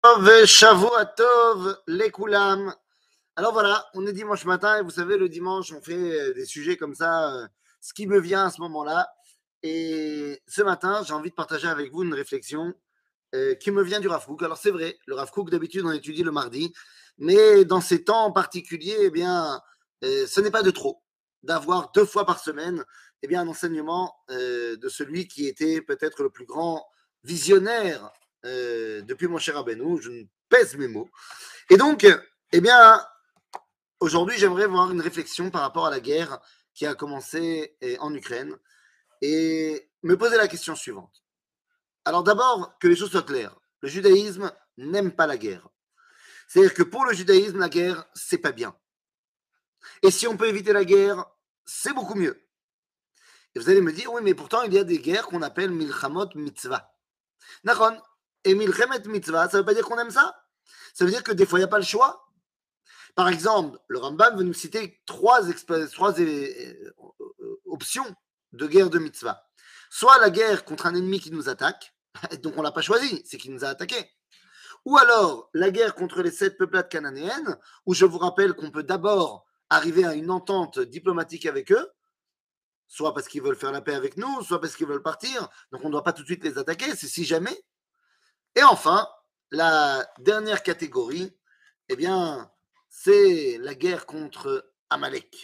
Tov, Shavua Tov, les Koulam. Alors voilà, on est dimanche matin et vous savez, le dimanche, on fait des sujets comme ça, ce qui me vient à ce moment-là. Et ce matin, j'ai envie de partager avec vous une réflexion qui me vient du Rav Kook. Alors c'est vrai, le Rav Kook, d'habitude, on étudie le mardi, mais dans ces temps en particulier, eh bien, ce n'est pas de trop d'avoir 2 fois par semaine un enseignement de celui qui était peut-être le plus grand visionnaire depuis mon cher Rabbeinu. Je ne pèse mes mots. Et donc, eh bien, aujourd'hui, j'aimerais voir une réflexion par rapport à la guerre qui a commencé en Ukraine et me poser la question suivante. Alors d'abord, que les choses soient claires. Le judaïsme n'aime pas la guerre. C'est-à-dire que pour le judaïsme, la guerre, c'est pas bien. Et si on peut éviter la guerre, c'est beaucoup mieux. Et vous allez me dire, oui, mais pourtant, il y a des guerres qu'on appelle milchamot mitzvah. D'accord. Et milchemet mitzvah, ça ne veut pas dire qu'on aime ça. Ça veut dire que des fois, il n'y a pas le choix. Par exemple, le Rambam veut nous citer trois options de guerre de mitzvah. Soit la guerre contre un ennemi qui nous attaque, donc on ne l'a pas choisi, c'est qu'il nous a attaqués. Ou alors la guerre contre les 7 peuplades cananéennes, où je vous rappelle qu'on peut d'abord arriver à une entente diplomatique avec eux, soit parce qu'ils veulent faire la paix avec nous, soit parce qu'ils veulent partir, donc on ne doit pas tout de suite les attaquer, c'est si jamais. Et enfin, la dernière catégorie, eh bien, c'est la guerre contre Amalek.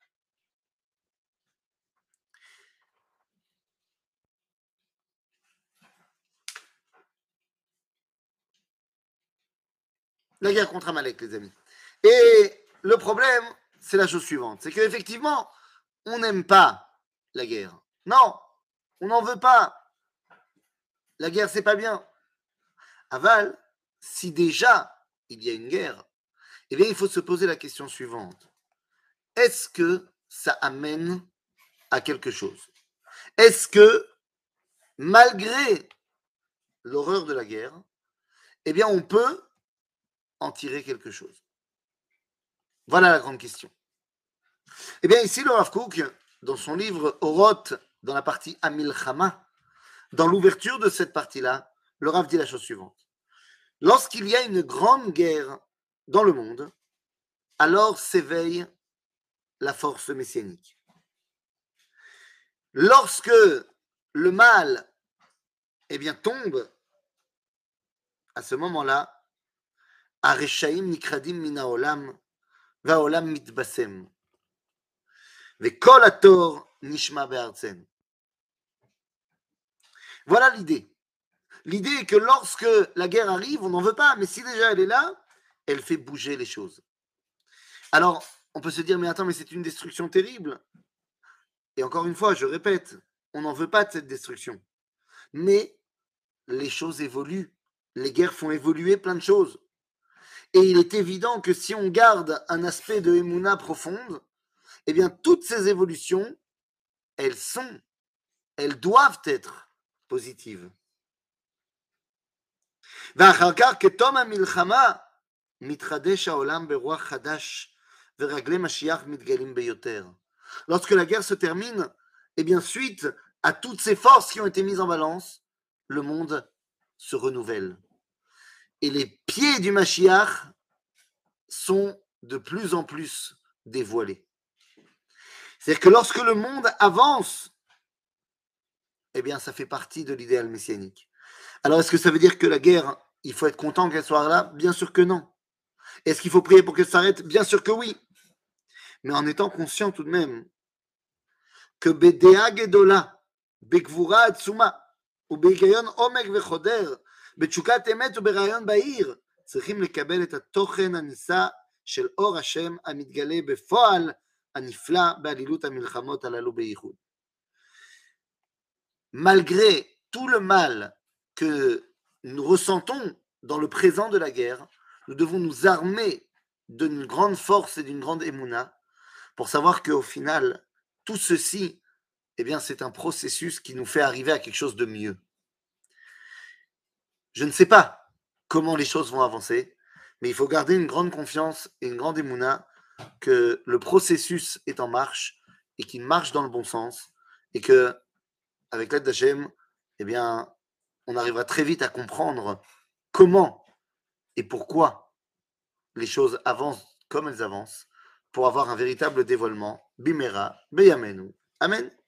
La guerre contre Amalek, les amis. Et le problème, c'est la chose suivante, c'est qu'effectivement, on n'aime pas la guerre. Non, on n'en veut pas. La guerre, c'est pas bien. Aval, si déjà il y a une guerre, eh bien, il faut se poser la question suivante. Est-ce que ça amène à quelque chose? Est-ce que, malgré l'horreur de la guerre, eh bien, on peut en tirer quelque chose? Voilà la grande question. Eh bien, ici, le Rav Kook, dans son livre Oroth, dans la partie Amilchama, dans l'ouverture de cette partie-là, le Rav dit la chose suivante. Lorsqu'il y a une grande guerre dans le monde, alors s'éveille la force messianique. Lorsque le mal tombe, à ce moment-là, Areshaim nikradim mina olam, והעולם מתבשם, וכל התור נשמע בארצנו. Voilà l'idée. L'idée est que lorsque la guerre arrive, on n'en veut pas, mais si déjà elle est là, elle fait bouger les choses. Alors, on peut se dire, mais attends, mais c'est une destruction terrible. Et encore une fois, je répète, on n'en veut pas de cette destruction. Mais les choses évoluent. Les guerres font évoluer plein de choses. Et il est évident que si on garde un aspect de Emouna profonde, eh bien, toutes ces évolutions, elles doivent être positives. ואחר כך, כתום המלחמה, מתחדש העולם ברוח חדש, ורגלי משיח מתגלים ביותר. Lorsque la guerre se termine, eh bien, suite à toutes ces forces qui ont été mises en balance, le monde se renouvelle. Et les pieds du Mashiach sont de plus en plus dévoilés. C'est-à-dire que lorsque le monde avance, eh bien, ça fait partie de l'idéal messianique. Alors, est-ce que ça veut dire que la guerre, il faut être content qu'elle soit là? Bien sûr que non. Est-ce qu'il faut prier pour qu'elle s'arrête? Bien sûr que oui. Mais en étant conscient tout de même que Bedea Gedola, Begvura Atsuma, ou בהיגיון עומק וחודר, בתשוקת אמת וברעיון בהיר, צריכים לקבל את התוכן הנישא של אור השם המתגלה בפועל הנפלא בעלילות המלחמות הללו בייחוד. Malgré tout le mal que nous ressentons dans le présent de la guerre, nous devons nous armer d'une grande force et d'une grande émouna pour savoir qu'au final, tout ceci, eh bien, c'est un processus qui nous fait arriver à quelque chose de mieux. Je ne sais pas comment les choses vont avancer, mais il faut garder une grande confiance et une grande émouna que le processus est en marche et qu'il marche dans le bon sens et que, avec l'aide d'Hachem, eh bien, on arrivera très vite à comprendre comment et pourquoi les choses avancent comme elles avancent pour avoir un véritable dévoilement. Bimera, Beyamenu. Amen.